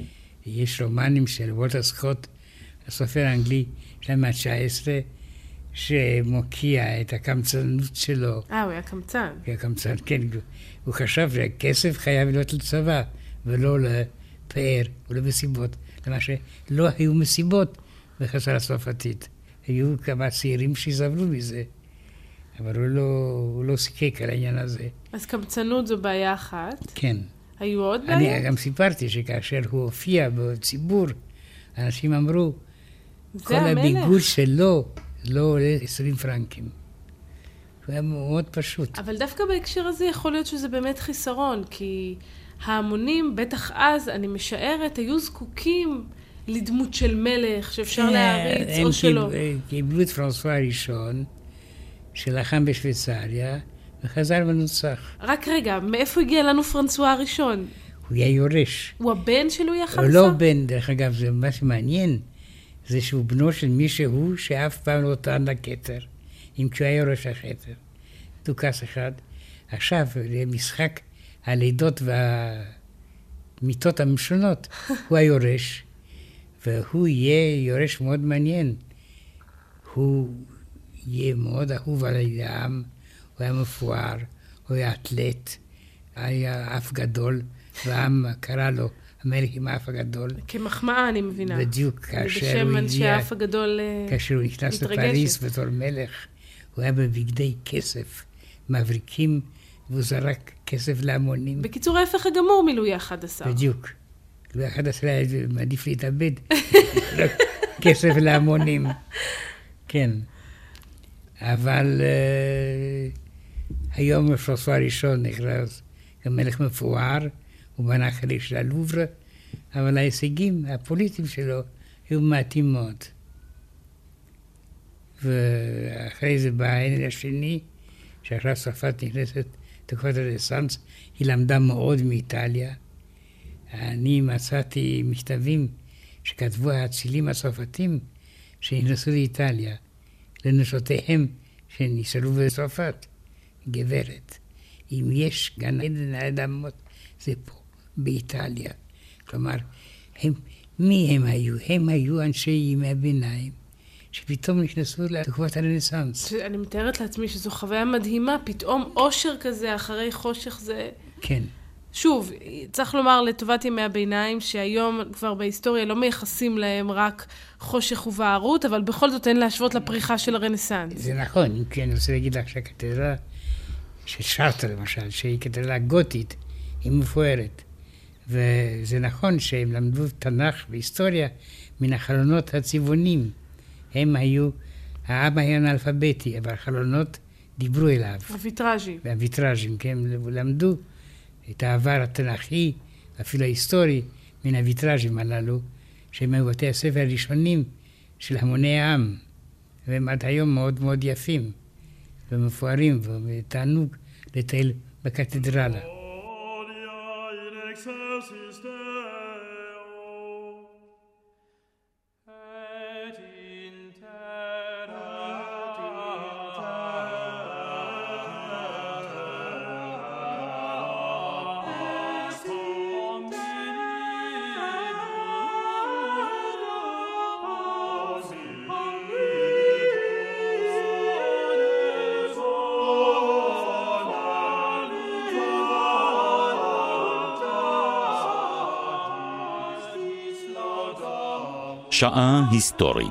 יש רומנים של וולטר סקוט, הסופר האנגלי של המאה ה-19, שמוקיע את הקמצנות שלו. הוא היה קמצן. הוא היה קמצן, כן. הוא חשב שהכסף חייב להיות לצבא, ולא לפאר ולמסיבות. למה שלא היו מסיבות בחזרה הצרפתית. היו כמה צעירים שסבלו מזה, אבל הוא לא סיכק על העניין הזה. אז קמצנות זו בעיה אחת. כן. היו עוד בעיה? אני גם סיפרתי שכאשר הוא הופיע בציבור, אנשים אמרו, כל הביגוד שלו לא עולה 20 פרנקים. הוא היה מאוד פשוט. אבל דווקא בהקשר הזה יכול להיות שזה באמת חיסרון, כי ההמונים, בטח אז, אני משערת, היו זקוקים לדמות של מלך שאפשר להריץ או שלא. הם קיבלו את פרנסואה הראשון, שלחם בשוויצריה, וחזר ונוצח. רק רגע, מאיפה הגיע לנו פרנסואה הראשון? הוא היה יורש. הוא הבן של לואי ה-15? הוא לא בן, דרך אגב, זה מה שמעניין, זה שהוא בנו של מישהו שאף פעם לא טען לכתר, אם כשהוא היה יורש הכתר. דוכס אחד. עכשיו, למשחק הלידות והמיטות המשונות, הוא היורש, והוא יהיה יורש מאוד מעניין. הוא יהיה מאוד אהוב על העם, הוא היה מפואר, הוא היה אתלט, היה אף גדול, והעם קרא לו המלך עם האף הגדול. כמחמאה, אני מבינה. בדיוק, כאשר הוא אנשי האף הגדול כאשר הוא נכנס לפריז בתור מלך, הוא היה בבגדי כסף, מבריקים, והוא זרק כסף להמונים. בקיצור, ההפך הגמור מלואי ה-11. בדיוק. לואי ה-11 היה מעדיף להתאבד. כסף להמונים. כן. אבל היום פרנסואה הראשון נכנס כמלך מפואר, הוא בנה חלק של הלובר, אבל ההישגים הפוליטיים שלו היו מעטים מאוד. ואחרי זה בא העניין השני, שעכשיו צרפת נכנסת לתקופת הרנסאנס, היא למדה מאוד מאיטליה. אני מצאתי מכתבים שכתבו האצילים הצרפתים שנכנסו לאיטליה, לנשותיהם שנשארו בצרפת. גברת, אם יש גן עדן האדמות, זה פה, באיטליה. כלומר, מי הם היו? הם היו אנשי ימי הביניים, שפתאום נכנסו לתקופת הרנסאנס. אני מתארת לעצמי שזו חוויה מדהימה, פתאום אושר כזה אחרי חושך זה... כן. שוב, צריך לומר לטובת ימי הביניים, שהיום כבר בהיסטוריה לא מייחסים להם רק חושך ובערות, אבל בכל זאת אין להשוות לפריחה של הרנסאנס. זה נכון, כי אני רוצה להגיד לך שהקתדרה של שרטר למשל, שהיא קתדרה גותית, היא מפוארת. וזה נכון שהם למדו תנ"ך והיסטוריה מן החלונות הצבעונים. הם היו, העם היה אנאלפביתי, אבל החלונות דיברו אליו. הוויטראז'ים. והוויטראז'ים, כן, למדו את העבר התנ"כי, אפילו ההיסטורי, מן הוויטראז'ים הללו, שהם היו בתי הספר הראשונים של המוני העם. והם עד היום מאוד מאוד יפים ומפוארים, ותענוג לטייל בקתדרלה. שעה היסטורית.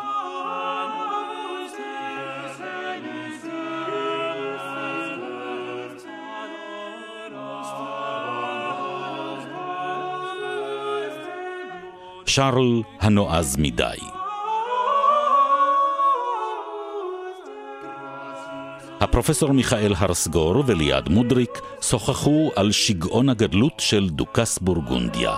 שרל הנועז מדי. הפרופסור מיכאל הרסגור וליעד מודריק שוחחו על שגעון הגדלות של דוכס בורגונדיה.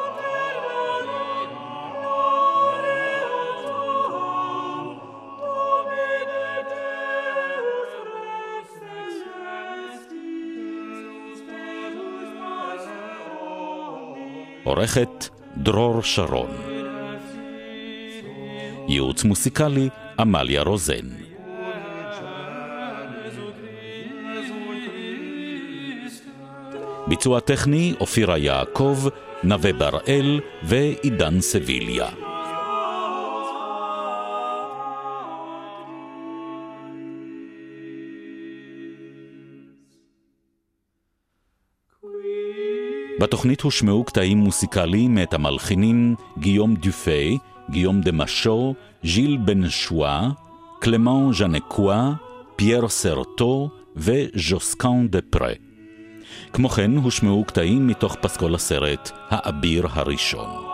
עורכת דרור שרון. ייעוץ מוסיקלי אמליה רוזן. ביצוע טכני אופירה יעקב, נווה בראל ועידן סביליה. בתוכנית הושמעו קטעים מוסיקליים מאת המלחינים גיום דופי, גיום דה משו, ז'יל בן שואה, קלמן ז'נקואה, פייר סרטו וז'וסקן דה פרה. כמו כן הושמעו קטעים מתוך פסקול הסרט האביר הראשון.